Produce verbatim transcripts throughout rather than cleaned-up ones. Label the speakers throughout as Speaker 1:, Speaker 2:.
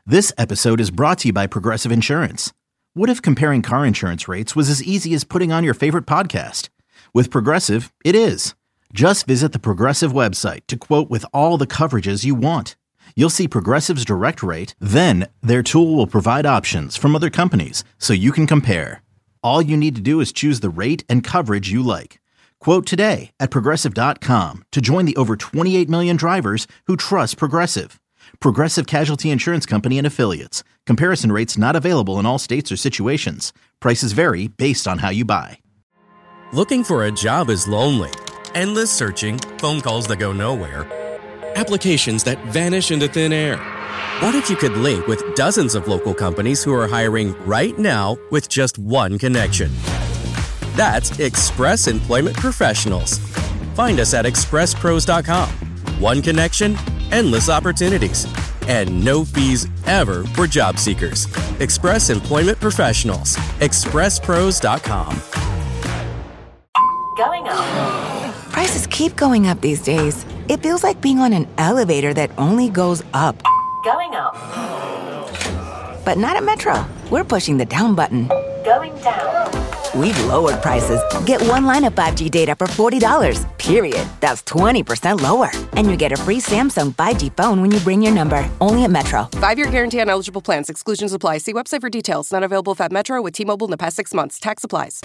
Speaker 1: This episode is brought to you by Progressive Insurance. What if comparing car insurance rates was as easy as putting on your favorite podcast? With Progressive, it is. Just visit the Progressive website to quote with all the coverages you want. You'll see Progressive's direct rate, then their tool will provide options from other companies so you can compare. All you need to do is choose the rate and coverage you like. Quote today at Progressive dot com to join the over twenty-eight million drivers who trust Progressive. Progressive Casualty Insurance Company and Affiliates. Comparison rates not available in all states or situations. Prices vary based on how you buy.
Speaker 2: Looking for a job is lonely. Endless searching, phone calls that go nowhere, applications that vanish into thin air. What if you could link with dozens of local companies who are hiring right now with just one connection? That's Express Employment Professionals. Find us at express pros dot com. One connection, endless opportunities, and no fees ever for job seekers. Express Employment Professionals. express pros dot com.
Speaker 3: Going up.
Speaker 4: Prices keep going up these days. It feels like being on an elevator that only goes up.
Speaker 3: Going up.
Speaker 4: But not at Metro. We're pushing the down button.
Speaker 3: Going down.
Speaker 4: We've lowered prices. Get one line of five G data for forty dollars, period. That's twenty percent lower. And you get a free Samsung five G phone when you bring your number. Only at Metro.
Speaker 5: Five-year guarantee on eligible plans. Exclusions apply. See website for details. Not available if at Metro with T-Mobile in the past six months. Tax applies.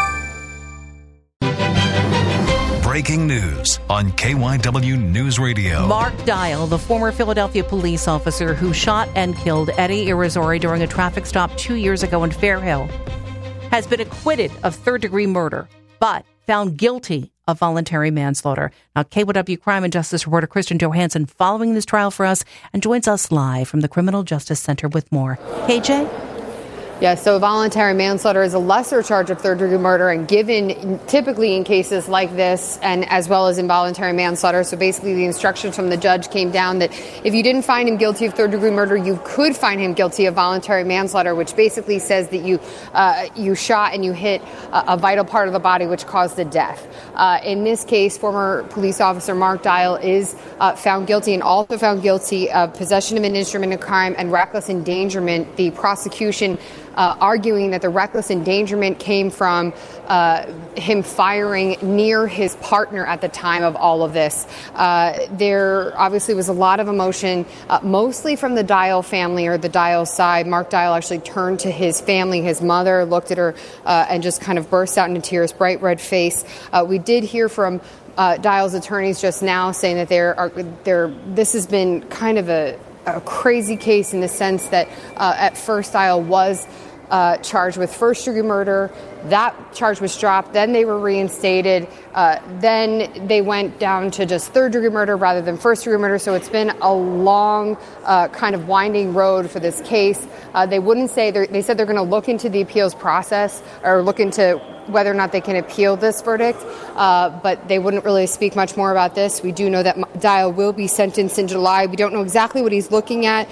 Speaker 6: Breaking news on K Y W News Radio.
Speaker 7: Mark Dial, the former Philadelphia police officer who shot and killed Eddie Irizarry during a traffic stop two years ago in Fairhill, has been acquitted of third-degree murder, but found guilty of voluntary manslaughter. Now, K Y W crime and justice reporter Kristen Johansson following this trial for us and joins us live from the Criminal Justice Center with more. K J?
Speaker 8: Yes, so voluntary manslaughter is a lesser charge of third-degree murder and given typically in cases like this and as well as involuntary manslaughter. So basically the instructions from the judge came down that if you didn't find him guilty of third-degree murder, you could find him guilty of voluntary manslaughter, which basically says that you uh, you shot and you hit a, a vital part of the body which caused the death. Uh, in this case, former police officer Mark Dial is uh, found guilty and also found guilty of possession of an instrument of crime and reckless endangerment. The prosecution Uh, arguing that the reckless endangerment came from uh, him firing near his partner at the time of all of this. Uh, there obviously was a lot of emotion, uh, mostly from the Dial family or the Dial side. Mark Dial actually turned to his family, his mother, looked at her uh, and just kind of burst out into tears, bright red face. Uh, we did hear from uh, Dial's attorneys just now saying that there are there. This has been kind of a a crazy case in the sense that uh, at first Dial was uh, charged with first-degree murder. That charge was dropped. Then they were reinstated. Uh, then they went down to just third-degree murder rather than first-degree murder. So it's been a long uh, kind of winding road for this case. Uh, they wouldn't say, they said they're going to look into the appeals process or look into whether or not they can appeal this verdict, uh, but they wouldn't really speak much more about this. We do know that Dial will be sentenced in July. We don't know exactly what he's looking at.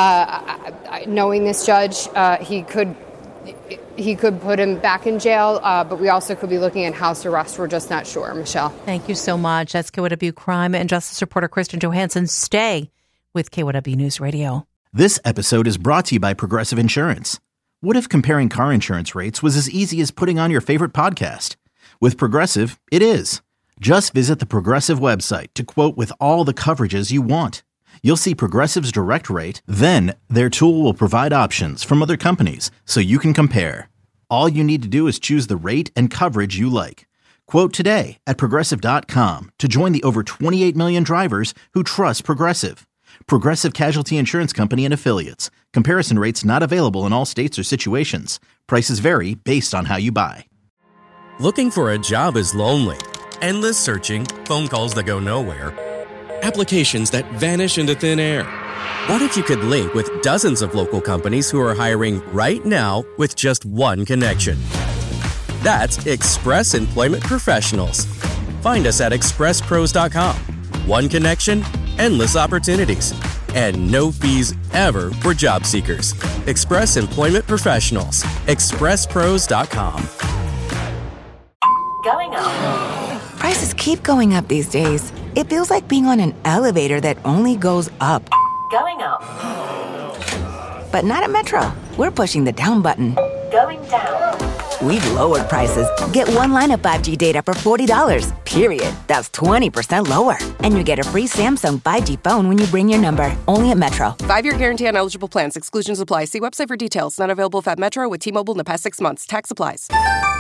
Speaker 8: Uh, knowing this judge, uh, he could he could put him back in jail, uh, but we also could be looking at house arrest. We're just not sure. Michelle.
Speaker 7: Thank you so much. That's K Y W crime and justice reporter Kristen Johansson. Stay with K Y W News Radio.
Speaker 1: This episode is brought to you by Progressive Insurance. What if comparing car insurance rates was as easy as putting on your favorite podcast? With Progressive, it is. Just visit the Progressive website to quote with all the coverages you want. You'll see Progressive's direct rate, then their tool will provide options from other companies so you can compare. All you need to do is choose the rate and coverage you like. Quote today at Progressive dot com to join the over twenty-eight million drivers who trust Progressive. Progressive Casualty Insurance Company and Affiliates. Comparison rates not available in all states or situations. Prices vary based on how you buy.
Speaker 2: Looking for a job is lonely. Endless searching, phone calls that go nowhere, applications that vanish into thin air. What if you could link with dozens of local companies who are hiring right now with just one connection? That's Express Employment Professionals. Find us at express pros dot com. One connection, endless opportunities, and no fees ever for job seekers. Express Employment Professionals. express pros dot com.
Speaker 3: Going up.
Speaker 4: Prices keep going up these days. It feels like being on an elevator that only goes up.
Speaker 3: Going up.
Speaker 4: But not at Metro. We're pushing the down button.
Speaker 3: Going down.
Speaker 4: We've lowered prices. Get one line of five G data for forty dollars, period. That's twenty percent lower. And you get a free Samsung five G phone when you bring your number. Only at Metro.
Speaker 5: Five-year guarantee on eligible plans. Exclusions apply. See website for details. Not available if at Metro with T-Mobile in the past six months. Tax applies.